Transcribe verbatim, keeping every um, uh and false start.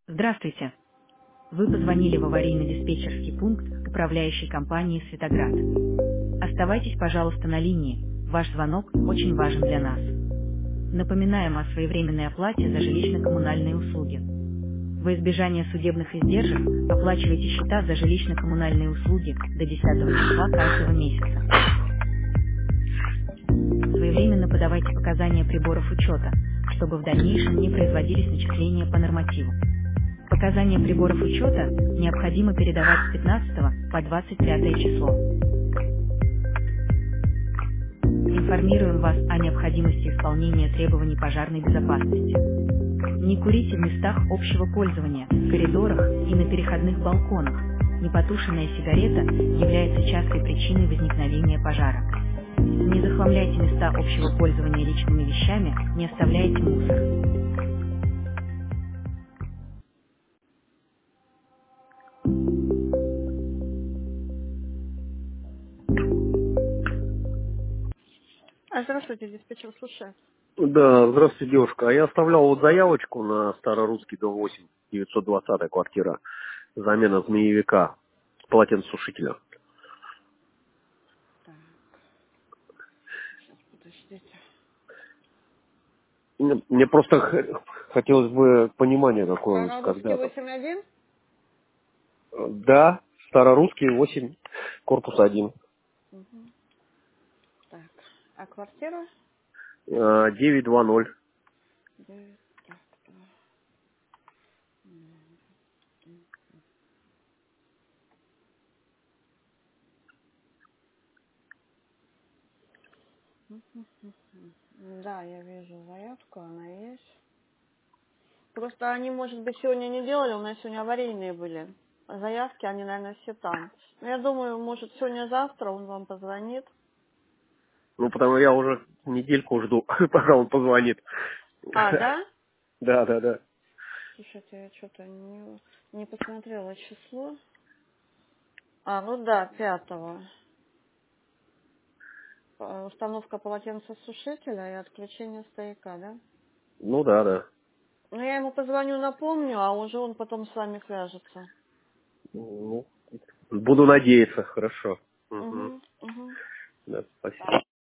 Здравствуйте. Вы позвонили в аварийно-диспетчерский пункт управляющей компании «Светоград». Оставайтесь, пожалуйста, на линии. Ваш звонок очень важен для нас. Напоминаем о своевременной оплате за жилищно-коммунальные услуги. Во избежание судебных издержек оплачивайте счета за жилищно-коммунальные услуги до десятого числа каждого месяца. Своевременно подавайте показания приборов учета, чтобы в дальнейшем не производились начисления по нормативу. Показания приборов учета необходимо передавать с пятнадцатого по двадцать пятое число. Информируем вас о необходимости исполнения требований пожарной безопасности. Не курите в местах общего пользования, в коридорах и на переходных балконах. Непотушенная сигарета является частой причиной возникновения пожара. Не захламляйте места общего пользования личными вещами, не оставляйте мусор. А, здравствуйте, диспетчер, слушаю. Да, здравствуйте, девушка. А я оставлял вот заявочку на Старорусский, дом восемь, девятьсот двадцатая квартира. Замена змеевика, полотенцесушителя. Так, сейчас подождите. Мне, мне просто х- хотелось бы понимания какое-нибудь, Старорусский когда там. восемь один? Э, Да, Старорусский восемь, корпус один. Угу. Так, а квартира? Э, девять два ноль. девять, так, два. Да, я вижу заявку, она есть. Просто они, может быть, сегодня не делали, у нас сегодня аварийные были. Заявки, они, наверное, все там. Но я думаю, может, сегодня-завтра он вам позвонит. Ну, потому я уже недельку жду, пока он позвонит. А, да? Да, да, да. Слушайте, я что-то не, не посмотрела число. А, ну да, пятого. Э, Установка полотенцесушителя и отключение стояка, да? Ну да, да. Ну, я ему позвоню, напомню, а уже он потом с вами свяжется. Ну, буду надеяться, хорошо. Угу. Угу, угу. Да, спасибо.